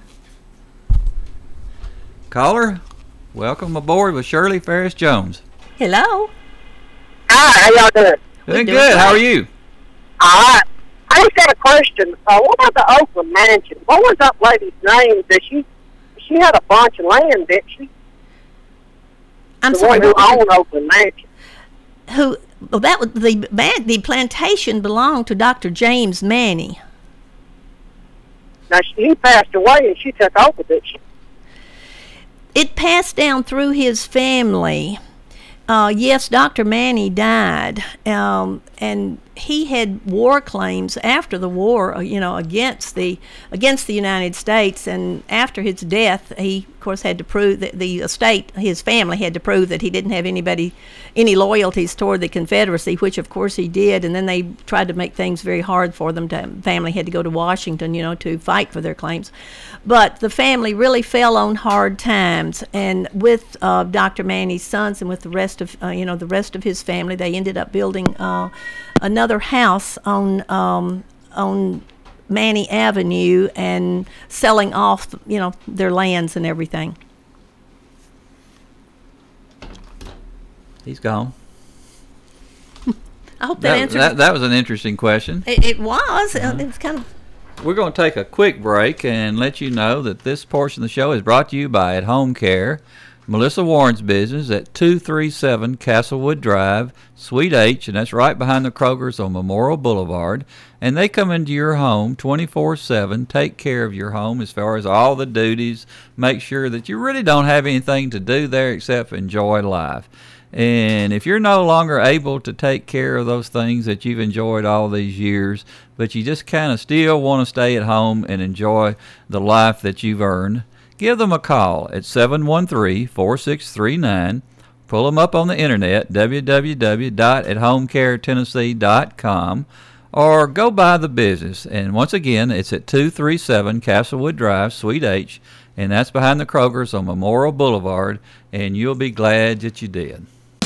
Caller, welcome aboard with Shirley Ferris Jones. Hello. Hi, how y'all doing? Doing good. Great. How are you? All right. I just got a question. Uh, what about the Oakland Mansion? What was that lady's name? Did she? She had a bunch of land, didn't she? I'm the sorry. one who owned Oakland Mansion. Who? Well, that was the the plantation belonged to Doctor James Manny. Now he passed away, and she took over, did she? It passed down through his family. Uh, yes, Doctor Manny died, um, and he had war claims after the war, you know, against the against the United States. And after his death, he, of course, had to prove that the estate, his family, had to prove that he didn't have anybody, any loyalties toward the Confederacy, which, of course, he did. And then they tried to make things very hard for them. To, family had to go to Washington, you know, to fight for their claims. But the family really fell on hard times, and with uh, Doctor Manny's sons and with the rest of, uh, you know, the rest of his family, they ended up building uh, another house on um, on Manny Avenue and selling off, you know, their lands and everything. He's gone. I hope that, that answered. That, that was an interesting question. It, it was. Mm-hmm. It's kind of. We're going to take a quick break and let you know that this portion of the show is brought to you by At Home Care, Melissa Warren's business at two thirty-seven Castlewood Drive, Suite H, and that's right behind the Kroger's on Memorial Boulevard. And they come into your home twenty-four seven, take care of your home as far as all the duties, make sure that you really don't have anything to do there except enjoy life. And if you're no longer able to take care of those things that you've enjoyed all these years, but you just kind of still want to stay at home and enjoy the life that you've earned, give them a call at seven one three, four six three nine. Pull them up on the internet, w w w dot at home care tennessee dot com, or go by the business. And once again, it's at two thirty-seven Castlewood Drive, Suite H, and that's behind the Kroger's on Memorial Boulevard, and you'll be glad that you did.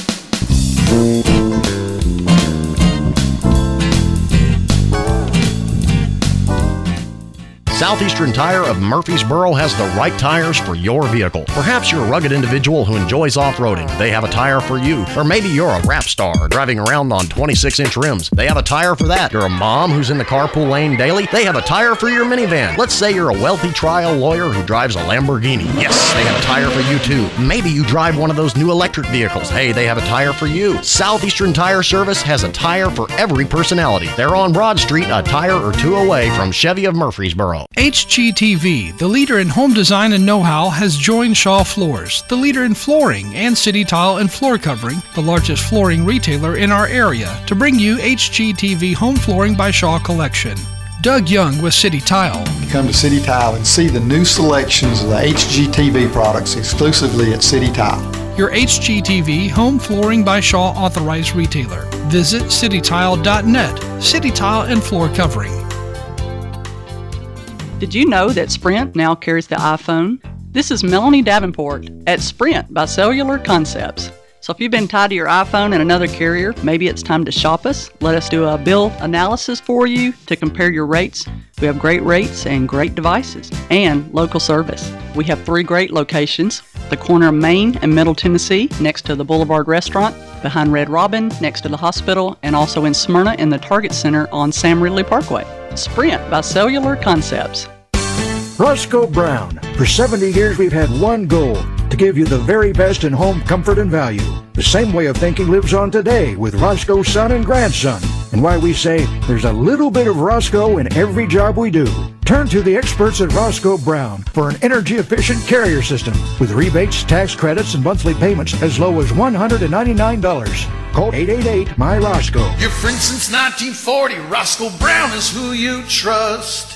Southeastern Tire of Murfreesboro has the right tires for your vehicle. Perhaps you're a rugged individual who enjoys off-roading. They have a tire for you. Or maybe you're a rap star driving around on twenty-six inch rims. They have a tire for that. You're a mom who's in the carpool lane daily. They have a tire for your minivan. Let's say you're a wealthy trial lawyer who drives a Lamborghini. Yes, they have a tire for you too. Maybe you drive one of those new electric vehicles. Hey, they have a tire for you. Southeastern Tire Service has a tire for every personality. They're on Broad Street, a tire or two away from Chevy of Murfreesboro. H G T V, the leader in home design and know-how, has joined Shaw Floors, the leader in flooring and city tile and floor covering, the largest flooring retailer in our area, to bring you H G T V Home Flooring by Shaw Collection. Doug Young with City Tile. Come to City Tile and see the new selections of the H G T V products exclusively at City Tile. Your H G T V Home Flooring by Shaw authorized retailer. Visit city tile dot net. City Tile and Floor Covering. Did you know that Sprint now carries the iPhone? This is Melanie Davenport at Sprint by Cellular Concepts. So if you've been tied to your iPhone and another carrier, maybe it's time to shop us. Let us do a bill analysis for you to compare your rates. We have great rates and great devices and local service. We have three great locations: the corner of Main and Middle Tennessee, next to the Boulevard Restaurant, behind Red Robin, next to the hospital, and also in Smyrna in the Target Center on Sam Ridley Parkway. Sprint by Cellular Concepts. Roscoe Brown. For seventy years we've had one goal: to give you the very best in home comfort and value. The same way of thinking lives on today with Roscoe's son and grandson, and why we say there's a little bit of Roscoe in every job we do. Turn to the experts at Roscoe Brown for an energy-efficient carrier system with rebates, tax credits, and monthly payments as low as one hundred ninety-nine dollars. Call eight eight eight, M Y Roscoe. Your friend since nineteen forty, Roscoe Brown is who you trust.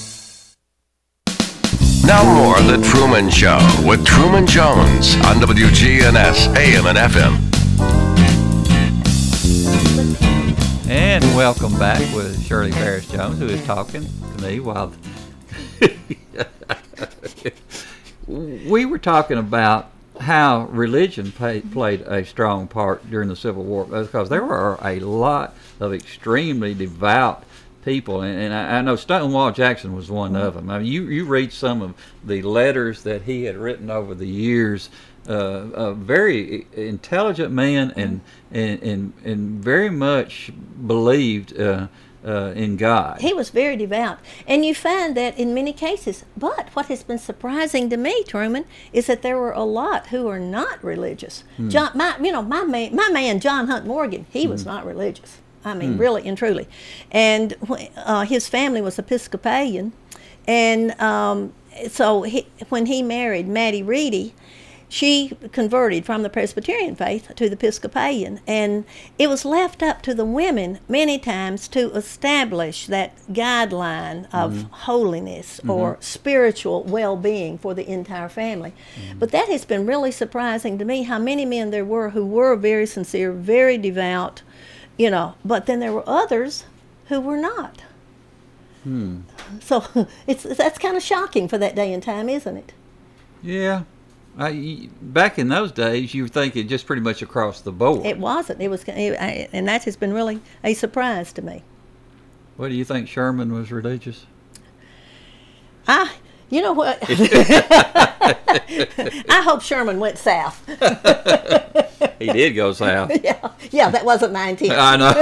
Now more of The Truman Show with Truman Jones on W G N S A M and F M. And welcome back with Shirley Ferris Jones, who is talking to me while we were talking about how religion pay, played a strong part during the Civil War, because there were a lot of extremely devout people, and, and I, I know Stonewall Jackson was one of them. I mean, you, you read some of the letters that he had written over the years. Uh, a very intelligent man, and and, and, and very much believed uh, uh, in God. He was very devout, and you find that in many cases. But what has been surprising to me, Truman, is that there were a lot who are not religious. Hmm. John, my you know my man, my man John Hunt Morgan, he hmm. was not religious. I mean, hmm. really and truly, and uh, his family was Episcopalian, and um, so he, when he married Mattie Reedy, she converted from the Presbyterian faith to the Episcopalian, and it was left up to the women many times to establish that guideline of mm-hmm. holiness mm-hmm. or spiritual well-being for the entire family. Mm-hmm. But that has been really surprising to me, how many men there were who were very sincere, very devout, you know, but then there were others who were not. Hmm. So it's that's kind of shocking for that day and time, isn't it? Yeah. I, back in those days, you were thinking just pretty much across the board. It wasn't. It was, it, I, and that has been really a surprise to me. What do you think? Sherman was religious? I, you know what? I hope Sherman went south. He did go south. Yeah, yeah, that wasn't my intention. I know.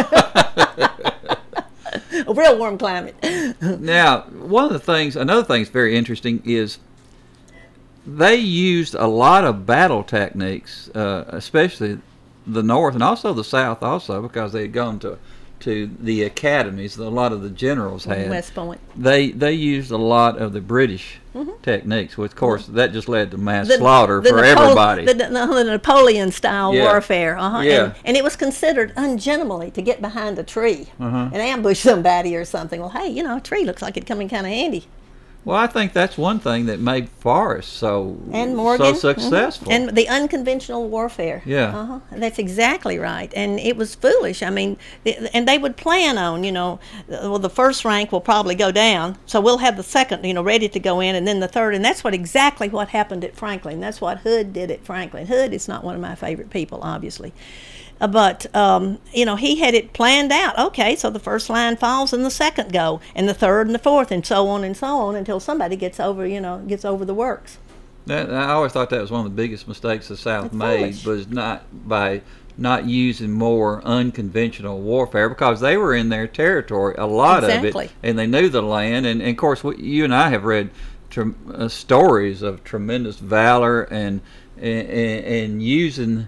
A real warm climate. Now, one of the things, another thing that's very interesting is they used a lot of battle techniques, uh, especially the North and also the South also, because they had gone to to the academies that a lot of the generals had. West Point. They they used a lot of the British mm-hmm. techniques, which of course mm-hmm. that just led to mass the, slaughter the for Napole- everybody. The, the, the Napoleon-style yeah. warfare. Uh-huh. Yeah. And, and it was considered ungentlemanly to get behind a tree uh-huh. and ambush somebody or something. Well, hey, you know, a tree looks like it'd come in kind of handy. Well, I think that's one thing that made Forrest so and Morgan, so successful. Mm-hmm. And the unconventional warfare. Yeah. Uh-huh. That's exactly right. And it was foolish. I mean, th- and they would plan on, you know, well, the first rank will probably go down, so we'll have the second, you know, ready to go in, and then the third. And that's what exactly what happened at Franklin. That's what Hood did at Franklin. Hood is not one of my favorite people, obviously. Uh, but, um, you know, he had it planned out. Okay, so the first line falls and the second go, and the third and the fourth, and so on and so on until somebody gets over, you know, gets over the works. That, I always thought that was one of the biggest mistakes the South It's made, foolish. was not by not using more unconventional warfare, because they were in their territory, a lot Exactly. of it, and they knew the land. And, and of course, we, you and I have read tre- uh, stories of tremendous valor and and, and using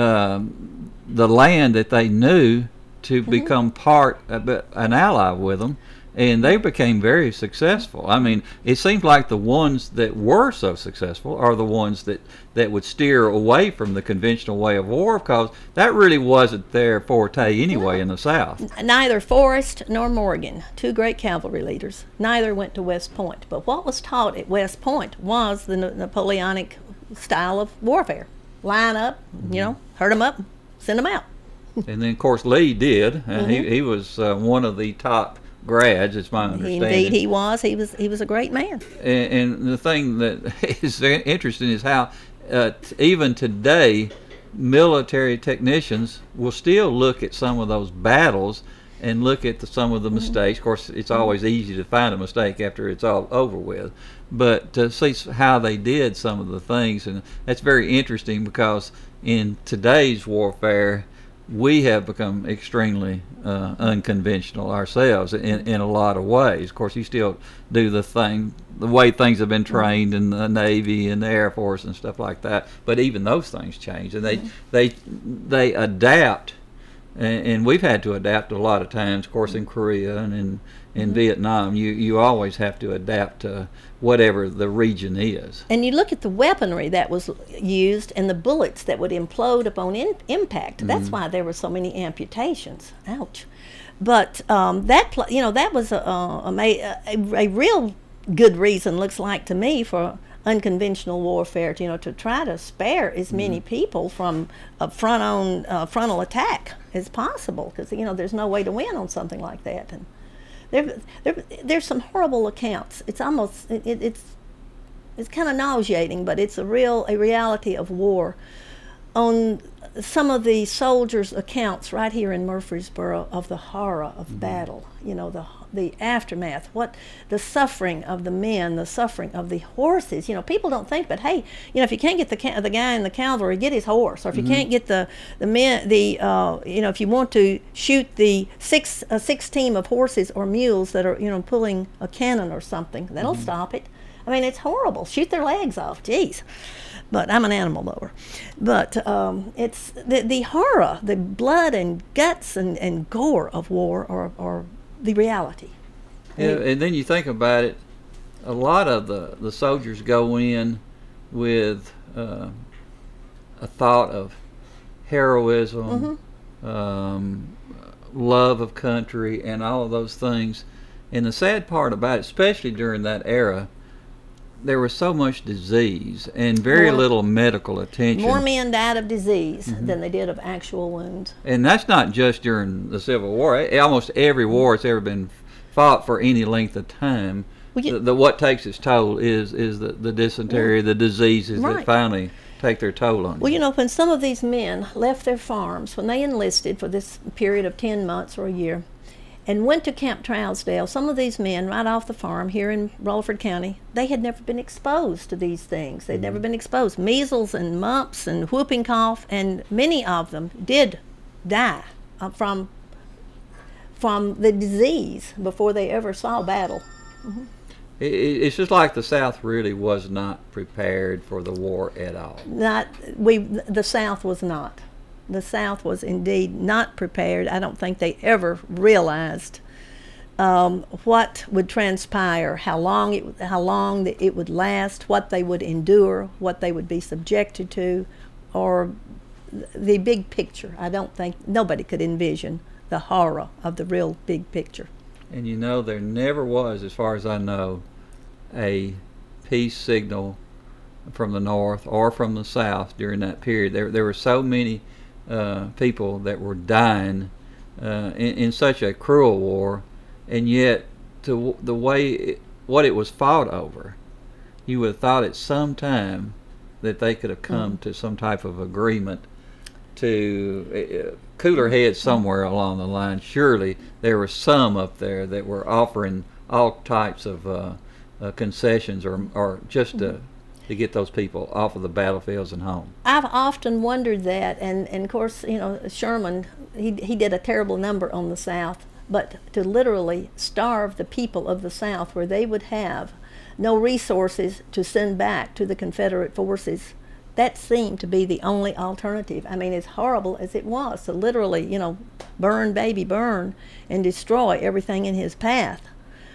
um, the land that they knew to Mm-hmm. become part of it- an ally with them, and they became very successful. I mean, it seems like the ones that were so successful are the ones that, that would steer away from the conventional way of war, because that really wasn't their forte anyway in the South. Neither Forrest nor Morgan, two great cavalry leaders, neither went to West Point. But what was taught at West Point was the Na- Napoleonic style of warfare. Line up, you know, herd them up, send them out. And then, of course, Lee did. And Mhm. he, he was uh, one of the top grads, it's my He, understanding. indeed, he was. He was. He was a great man. And, and the thing that is interesting is how uh, t- even today, military technicians will still look at some of those battles and look at the, some of the mistakes. Of course, it's always easy to find a mistake after it's all over with, but to see s- how they did some of the things, and that's very interesting, because in today's warfare, we have become extremely uh, unconventional ourselves in, in a lot of ways. Of course, you still do the thing, the way things have been trained in the Navy and the Air Force and stuff like that. But even those things change, and they they they adapt, and, and we've had to adapt a lot of times. Of course, in Korea and in in Mhm. Vietnam, you you always have to adapt to whatever the region is. And you look at the weaponry that was used and the bullets that would implode upon in, impact. That's Mhm. why there were so many amputations. Ouch! But um, that pl- you know that was a, a, a, a real good reason, looks like to me, for unconventional warfare. To, you know, to try to spare as many people from a front on uh, frontal attack as possible, because you know there's no way to win on something like that. And there, there there's some horrible accounts. It's almost it, it, it's it's kind of nauseating, but it's a real a reality of war. On some of the soldiers' accounts right here in Murfreesboro of the horror of battle, you know, the the aftermath, what the suffering of the men, the suffering of the horses. You know, people don't think, but hey, you know, if you can't get the ca- the guy in the cavalry, get his horse, or if you Mhm. can't get the the men, the uh, you know, if you want to shoot the six a six team of horses or mules that are you know pulling a cannon or something, that'll Mhm. stop it. I mean, it's horrible. Shoot their legs off. Jeez. But I'm an animal lover. But um, it's the, the horror, the blood and guts and, and gore of war are, are the reality. Yeah, and then you think about it, a lot of the, the soldiers go in with uh, a thought of heroism, um, love of country, and all of those things. And the sad part about it, especially during that era, there was so much disease and very More- little medical attention. More men died of disease Mhm. than they did of actual wounds. And that's not just during the Civil War. Eh, Almost every war that's ever been fought for any length of time, Well, you- the, the what takes its toll is is the, the dysentery, the diseases Right. that finally take their toll on you. Well, you know, when some of these men left their farms, when they enlisted for this period of ten months or a year, and went to Camp Trousdale, some of these men right off the farm here in Rutherford County, they had never been exposed to these things. They'd never been exposed. Measles and mumps and whooping cough, and many of them did die uh, from from the disease before they ever saw battle. Mhm. It, it- it's just like the South really was not prepared for the war at all. Not we. The South was not. The South was indeed not prepared. I don't think they ever realized um, what would transpire, how long it how long it would last, what they would endure, what they would be subjected to, or the big picture. I don't think nobody could envision the horror of the real big picture. And you know, there never was, as far as I know, a peace signal from the North or from the South during that period. There, there were so many uh, people that were dying uh, in, in such a cruel war, and yet to the way it, what it was fought over, you would have thought at some time that they could have come mm. to some type of agreement to uh, cooler heads somewhere along the line. Surely there were some up there that were offering all types of uh, uh, concessions or, or just to, to get those people off of the battlefields and home. I've often wondered that, and, and of course, you know, Sherman, he, he did a terrible number on the South, but to literally starve the people of the South where they would have no resources to send back to the Confederate forces, that seemed to be the only alternative. I mean, as horrible as it was to literally, you know, burn, baby, burn, and destroy everything in his path,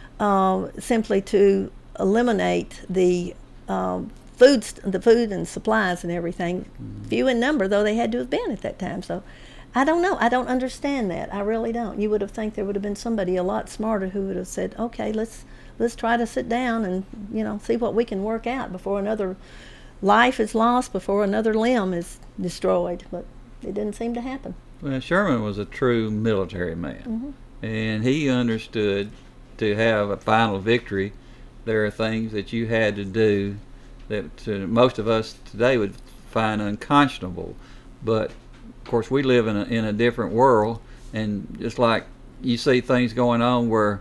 uh, simply to eliminate the um, food, st- the food and supplies and everything, mm-hmm. few in number, though they had to have been at that time. So I don't know. I don't understand that. I really don't. You would have think there would have been somebody a lot smarter who would have said, okay, let's let's try to sit down and, you know, see what we can work out before another life is lost, before another limb is destroyed. But it didn't seem to happen. Well, Sherman was a true military man, mm-hmm. and he understood to have a final victory, there are things that you had to do that to most of us today would find unconscionable. But of course, we live in a, in a different world, and just like you see things going on where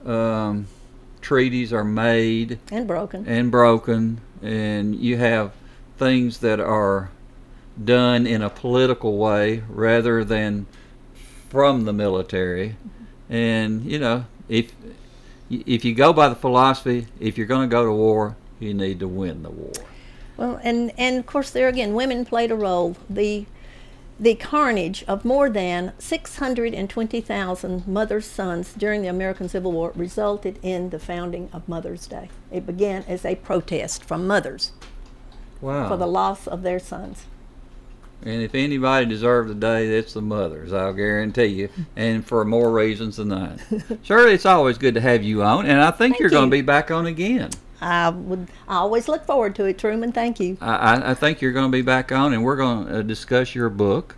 um, treaties are made and broken and broken, and you have things that are done in a political way rather than from the military. Mm-hmm. And you know, if if you go by the philosophy, if you're going to go to war, you need to win the war. Well, and and of course, there again, women played a role. The The carnage of more than six hundred twenty thousand mothers' sons during the American Civil War resulted in the founding of Mother's Day. It began as a protest from mothers wow. for the loss of their sons. And if anybody deserved the day, it's the mothers, I'll guarantee you, and for more reasons than that. Shirley, it's always good to have you on, and I think Thank you're you. going to be back on again. I would. I always look forward to it, Truman. Thank you. I, I think you're going to be back on, and we're going to discuss your book,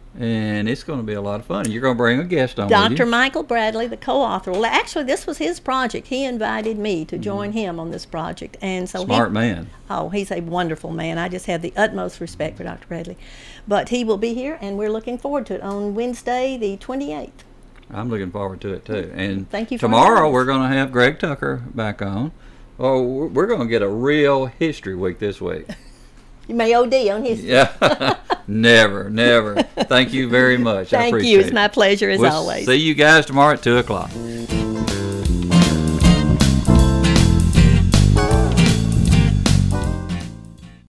and it's going to be a lot of fun. And you're going to bring a guest on with you. Doctor Michael Bradley, the co-author. Well, actually, this was his project. He invited me to join mm-hmm. him on this project, and so smart he, man. Oh, he's a wonderful man. I just have the utmost respect for Doctor Bradley. But he will be here, and we're looking forward to it on Wednesday, the twenty-eighth. I'm looking forward to it too. And thank you. For tomorrow we're going to have Greg Tucker back on. Oh, we're going to get a real history week this week. You may O D on history. Yeah, never, never. Thank you very much. Thank I appreciate you. It's it. my pleasure as we'll always. See you guys tomorrow at two o'clock.